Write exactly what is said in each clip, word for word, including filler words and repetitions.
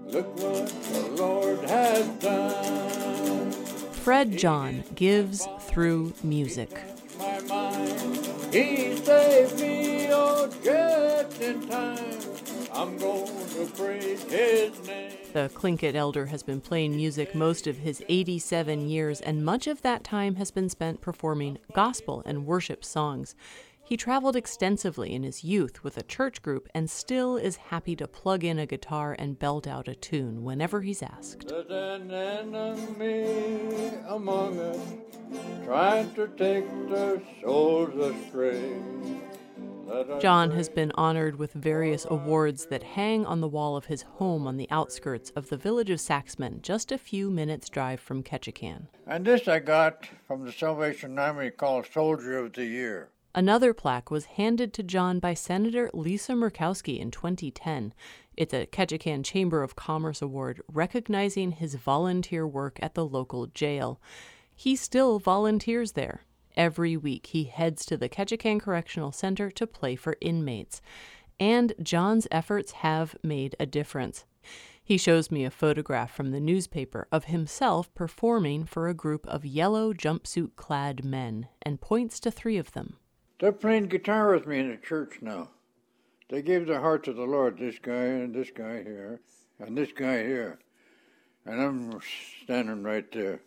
Look what the Lord has done. Fred John gives through music. My mind, he saved me, oh, just in time. I'm going to praise his name. The Tlingit elder has been playing music most of his eighty-seven years, and much of that time has been spent performing gospel and worship songs. He traveled extensively in his youth with a church group and still is happy to plug in a guitar and belt out a tune whenever he's asked. There's an enemy among us trying to take the souls astray. John has been honored with various awards that hang on the wall of his home on the outskirts of the village of Saxman, just a few minutes' drive from Ketchikan. And this I got from the Salvation Army called Soldier of the Year. Another plaque was handed to John by Senator Lisa Murkowski in twenty ten. It's a Ketchikan Chamber of Commerce award recognizing his volunteer work at the local jail. He still volunteers there. Every week he heads to the Ketchikan Correctional Center to play for inmates. And John's efforts have made a difference. He shows me a photograph from the newspaper of himself performing for a group of yellow jumpsuit-clad men and points to three of them. They're playing guitar with me in the church now. They gave their heart to the Lord, this guy and this guy here, and this guy here. And I'm standing right there.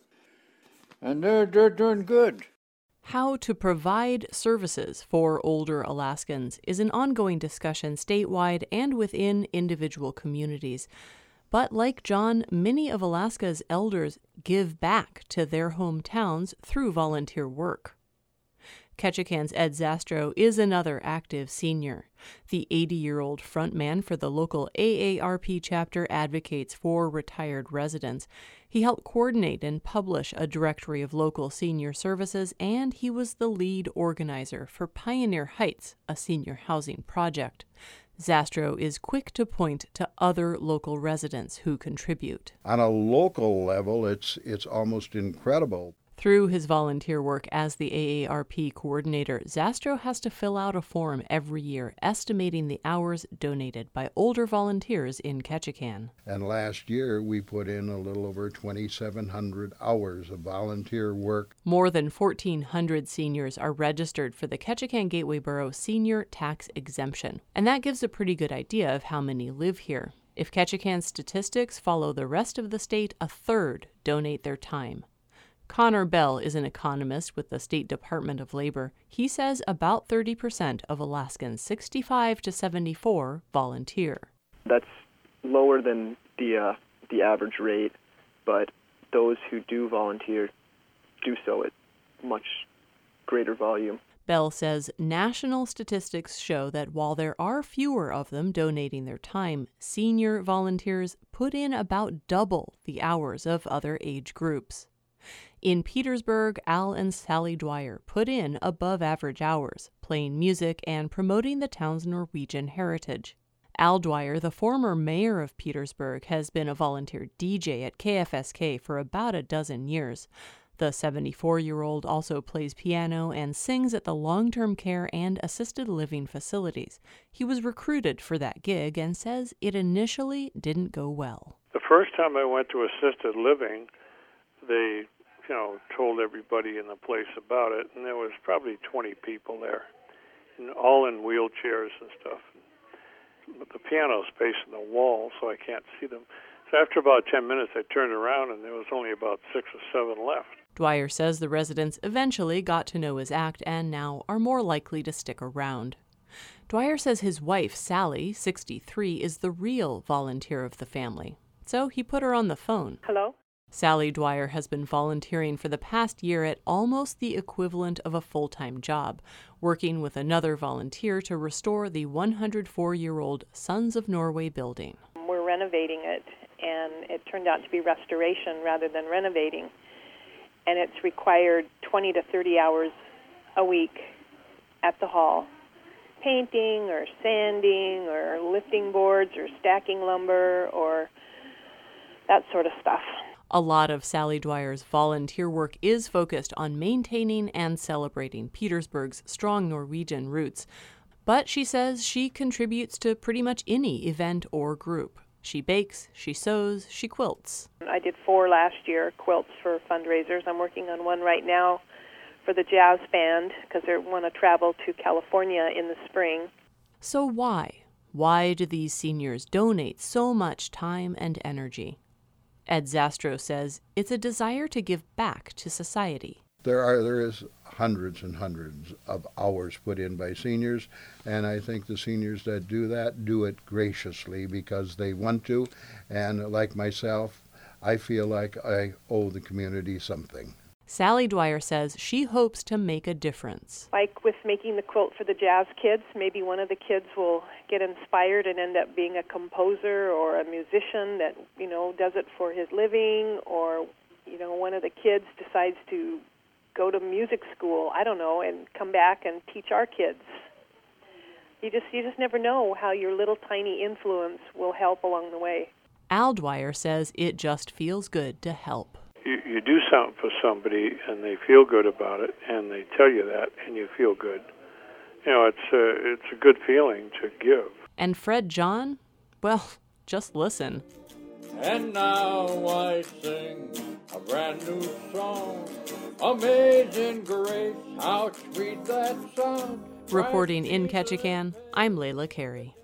And they're, they're doing good. How to provide services for older Alaskans is an ongoing discussion statewide and within individual communities. But like John, many of Alaska's elders give back to their hometowns through volunteer work. Ketchikan's Ed Zastro is another active senior. The eighty-year-old frontman for the local A A R P chapter advocates for retired residents. He helped coordinate and publish a directory of local senior services, and he was the lead organizer for Pioneer Heights, a senior housing project. Zastro is quick to point to other local residents who contribute. On a local level, it's it's almost incredible. Through his volunteer work as the A A R P coordinator, Zastro has to fill out a form every year estimating the hours donated by older volunteers in Ketchikan. And last year, we put in a little over twenty-seven hundred hours of volunteer work. More than fourteen hundred seniors are registered for the Ketchikan Gateway Borough Senior Tax Exemption, and that gives a pretty good idea of how many live here. If Ketchikan's statistics follow the rest of the state, a third donate their time. Connor Bell is an economist with the State Department of Labor. He says about thirty percent of Alaskans sixty-five to seventy-four volunteer. That's lower than the uh, the average rate, but those who do volunteer do so at much greater volume. Bell says national statistics show that while there are fewer of them donating their time, senior volunteers put in about double the hours of other age groups. In Petersburg, Al and Sally Dwyer put in above-average hours, playing music and promoting the town's Norwegian heritage. Al Dwyer, the former mayor of Petersburg, has been a volunteer D J at K F S K for about a dozen years. The seventy-four-year-old also plays piano and sings at the long-term care and assisted living facilities. He was recruited for that gig and says it initially didn't go well. The first time I went to assisted living, they, you know, told everybody in the place about it, and there was probably twenty people there, and all in wheelchairs and stuff. But the piano's facing the wall, so I can't see them. So after about ten minutes, I turned around, and there was only about six or seven left. Dwyer says the residents eventually got to know his act and now are more likely to stick around. Dwyer says his wife, Sally, sixty-three, is the real volunteer of the family. So he put her on the phone. Hello? Sally Dwyer has been volunteering for the past year at almost the equivalent of a full-time job, working with another volunteer to restore the one hundred four-year-old Sons of Norway building. We're renovating it, and it turned out to be restoration rather than renovating. And it's required twenty to thirty hours a week at the hall. Painting or sanding or lifting boards or stacking lumber or that sort of stuff. A lot of Sally Dwyer's volunteer work is focused on maintaining and celebrating Petersburg's strong Norwegian roots. But she says she contributes to pretty much any event or group. She bakes, she sews, she quilts. I did four last year, quilts for fundraisers. I'm working on one right now for the jazz band because they want to travel to California in the spring. So why? Why do these seniors donate so much time and energy? Ed Zastro says it's a desire to give back to society. There are there is hundreds and hundreds of hours put in by seniors, and I think the seniors that do that do it graciously because they want to, and like myself, I feel like I owe the community something. Sally Dwyer says she hopes to make a difference. Like with making the quilt for the jazz kids, maybe one of the kids will get inspired and end up being a composer or a musician that, you know, does it for his living, or, you know, one of the kids decides to go to music school, I don't know, and come back and teach our kids. You just you just never know how your little tiny influence will help along the way. Al Dwyer says it just feels good to help. You, you do something for somebody, and they feel good about it, and they tell you that, and you feel good. You know, it's a, it's a good feeling to give. And Fred John? Well, just listen. And now I sing a brand new song, Amazing Grace, how sweet that sound. Reporting in Ketchikan, I'm Layla Carey.